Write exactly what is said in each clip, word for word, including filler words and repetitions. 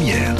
d'hier.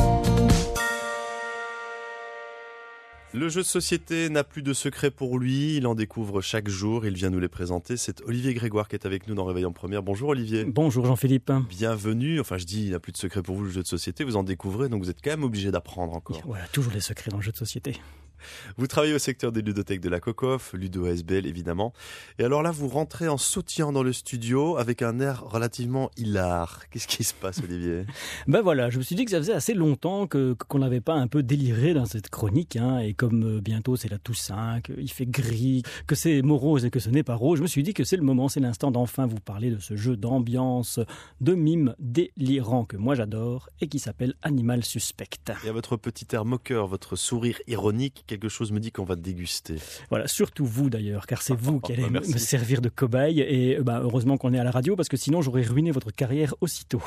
Le jeu de société n'a plus de secret pour lui, il en découvre chaque jour, il vient nous les présenter. C'est Olivier Grégoire qui est avec nous dans Réveil en Première. Bonjour Olivier. Bonjour Jean-Philippe. Bienvenue, enfin je dis il n'a plus de secret pour vous le jeu de société, vous en découvrez donc vous êtes quand même obligé d'apprendre encore. Voilà, toujours des secrets dans le jeu de société. Vous travaillez au secteur des ludothèques de la Cocoff, Ludo A S B L évidemment. Et alors là, vous rentrez en sautillant dans le studio avec un air relativement hilar. Qu'est-ce qui se passe, Olivier ? Ben voilà, je me suis dit que ça faisait assez longtemps que, qu'on n'avait pas un peu déliré dans cette chronique. Hein, et comme euh, bientôt c'est la Toussaint, qu'il fait gris, que c'est morose et que ce n'est pas rose, je me suis dit que c'est le moment, c'est l'instant d'enfin vous parler de ce jeu d'ambiance, de mime délirant que moi j'adore et qui s'appelle Animal Suspect. Et à votre petit air moqueur, votre sourire ironique, quelque chose me dit qu'on va déguster. Voilà, surtout vous d'ailleurs, car c'est vous qui allez Merci. me servir de cobaye. Et bah, heureusement qu'on est à la radio, parce que sinon j'aurais ruiné votre carrière aussitôt.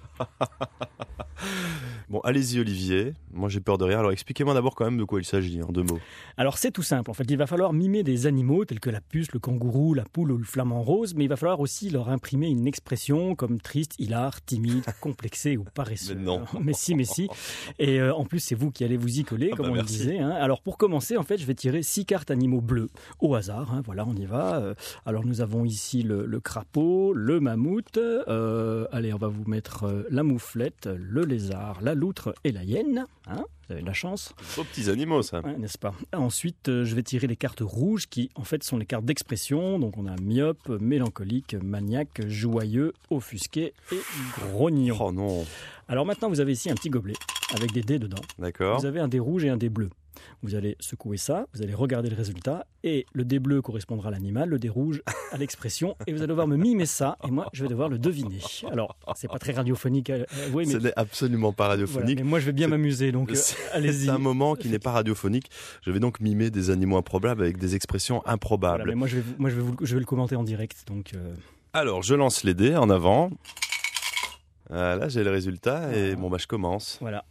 Bon, allez-y Olivier, moi j'ai peur de rien. Alors expliquez-moi d'abord quand même de quoi il s'agit, en deux mots. Alors c'est tout simple, en fait il va falloir mimer des animaux tels que la puce, le kangourou, la poule ou le flamant rose, mais il va falloir aussi leur imprimer une expression comme triste, hilar, timide, complexé ou paresseux. Mais non. Mais si, mais si. Et euh, en plus c'est vous qui allez vous y coller, Ah comme bah on merci. le disait. Hein. Alors pour commencer, en fait je vais tirer six cartes animaux bleus au hasard. Hein. Voilà, on y va. Euh, alors nous avons ici le, le crapaud, le mammouth. Euh, allez, on va vous mettre euh, la mouflette, le lézard, la loutre et la hyène. Hein, vous avez de la chance. Beaux petits animaux ça. Ouais, n'est-ce pas ? Ensuite, euh, je vais tirer les cartes rouges qui, en fait, sont les cartes d'expression. Donc, on a myope, mélancolique, maniaque, joyeux, offusqué et grognon. Oh non, Alors maintenant, vous avez ici un petit gobelet avec des dés dedans. d'accord. Vous avez un dé rouge et un dé bleu. Vous allez secouer ça, vous allez regarder le résultat, et le dé bleu correspondra à l'animal, le dé rouge à l'expression, et vous allez devoir me mimer ça, et moi, je vais devoir le deviner. Alors, c'est pas très radiophonique, euh, oui, mais, Ce n'est absolument pas voilà, radiophonique. mais moi, je vais bien C'est- m'amuser, donc euh, C'est allez-y. un moment qui n'est pas radiophonique. Je vais donc mimer des animaux improbables avec des expressions Voilà, improbables. mais moi, je vais, vous- moi je, vais vous- je vais le commenter en direct, donc... euh, Alors, je lance les dés en avant. Voilà, j'ai le résultat et bon bah je commence. Voilà.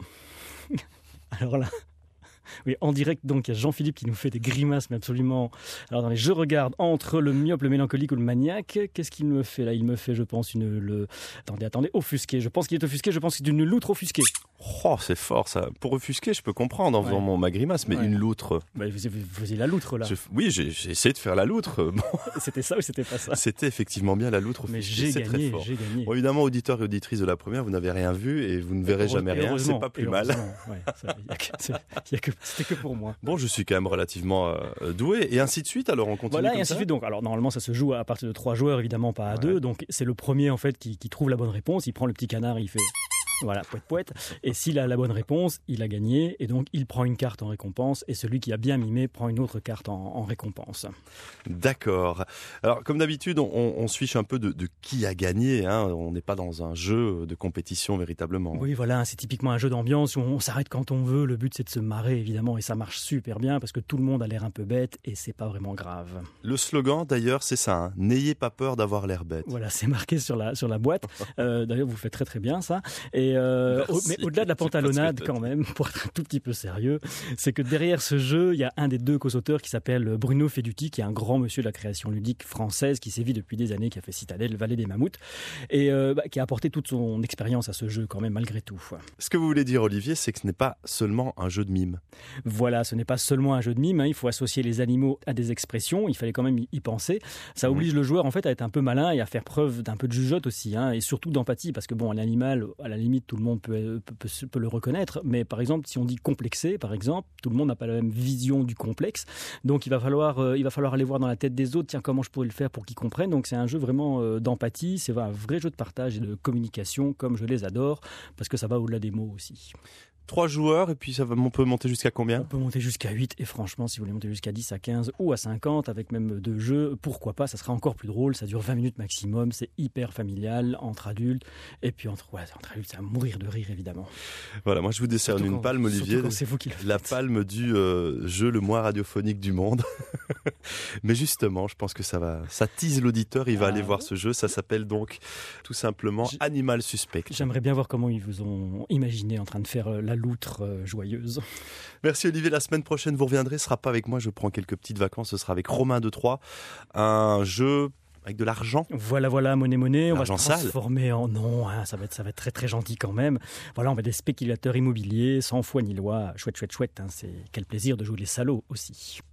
Alors là, oui, en direct, donc, il y a Jean-Philippe qui nous fait des grimaces, mais absolument. Alors, dans les je regarde entre le myope, le mélancolique ou le maniaque. Qu'est-ce qu'il me fait là ? Il me fait, je pense, une. Le... Attendez, attendez, offusqué. Je pense qu'il est offusqué, je pense qu'il est une loutre offusquée. Oh, c'est fort ça. Pour offusquer, je peux comprendre en faisant Ouais. mon ma grimace, mais Ouais. une loutre. Bah, vous, vous faisiez la loutre là. Je- Oui, j'ai j'ai essayé de faire la loutre. Bon, C'était ça ou c'était pas ça ? c'était effectivement bien la loutre Mais offusquée. j'ai C'est très gagné, fort. j'ai gagné. Bon, évidemment, auditeurs et auditrices de la première, vous n'avez rien vu et vous ne verrez Heureuse- jamais rien. C'est heureusement, pas plus mal. heureusement, ouais, ça, y a que- c'est- y a que- C'était que pour moi. Bon, je suis quand même relativement euh, doué et ainsi de suite. Alors on continue Voilà, comme et ainsi ça. de suite. Donc, alors normalement, ça se joue à partir de trois joueurs, évidemment, pas à Ouais. deux. Donc, c'est le premier en fait qui, qui trouve la bonne réponse. Il prend le petit canard, il fait. Voilà, poète poète. Et s'il a la bonne réponse, il a gagné. Et donc, il prend une carte en récompense. Et celui qui a bien mimé prend une autre carte en, en récompense. D'accord. Alors, comme d'habitude, on, on se fiche un peu de, de qui a gagné. Hein. On n'est pas dans un jeu de compétition véritablement. Oui, voilà, c'est typiquement un jeu d'ambiance où on s'arrête quand on veut. Le but, c'est de se marrer, évidemment. Et ça marche super bien parce que tout le monde a l'air un peu bête et c'est pas vraiment grave. Le slogan, d'ailleurs, c'est ça. Hein. N'ayez pas peur d'avoir l'air bête. Voilà, c'est marqué sur la, sur la boîte. Euh, d'ailleurs, vous faites très très bien ça. Et euh, Merci. au- mais au-delà de la Je sais pas ce que pantalonnade, t'as quand dit. même, pour être un tout petit peu sérieux, c'est que derrière ce jeu, il y a un des deux co-auteurs qui s'appelle Bruno Feduti, qui est un grand monsieur de la création ludique française qui sévit depuis des années, qui a fait Citadelle, Vallée des Mammouths, et euh, bah, qui a apporté toute son expérience à ce jeu quand même, malgré tout. Ce que vous voulez dire, Olivier, c'est que ce n'est pas seulement un jeu de mime. Voilà, ce n'est pas seulement un jeu de mime, hein, il faut associer les animaux à des expressions, il fallait quand même y penser. Ça Mhm. oblige le joueur en fait à être un peu malin et à faire preuve d'un peu de jugeote aussi, hein, et surtout d'empathie, parce que bon, l'animal, à la limite, tout le monde peut, peut, peut, peut le reconnaître, mais par exemple, si on dit complexé, par exemple, tout le monde n'a pas la même vision du complexe, donc il va falloir, euh, il va falloir aller voir dans la tête des autres, tiens, comment je pourrais le faire pour qu'ils comprennent. Donc c'est un jeu vraiment euh, d'empathie, c'est un vrai jeu de partage et de communication, comme je les adore, parce que ça va au-delà des mots aussi. Trois joueurs et puis ça va, on peut monter jusqu'à On combien ? peut monter jusqu'à huit et franchement, si vous voulez monter jusqu'à dix, à quinze ou à cinquante avec même deux jeux, pourquoi pas, ça sera encore plus drôle, ça dure vingt minutes maximum, c'est hyper familial entre adultes et puis entre, ouais, entre adultes, c'est à mourir de rire évidemment. Voilà, moi je vous décerne Surtout une quand- palme, surtout Olivier. quand c'est vous qui le La faites. palme du euh, jeu le moins radiophonique du monde. Mais justement, je pense que ça va, ça tease l'auditeur, il va Ah. aller voir ce jeu. Ça s'appelle donc tout simplement J- Animal Suspect. J'aimerais bien voir comment ils vous ont imaginé en train de faire euh, la loutre euh, joyeuse. Merci Olivier, la semaine prochaine vous reviendrez, ce sera pas avec moi, je prends quelques petites vacances, ce sera avec Romain de Troyes. Un jeu avec de l'argent. Voilà, voilà, monnaie, monnaie. On va se L'argent sale. transformer en non, hein, ça va être, ça va être très, très gentil quand même. Voilà, on va être des spéculateurs immobiliers, sans foi ni loi. Chouette, chouette, chouette. Hein, c'est quel plaisir de jouer les salauds aussi.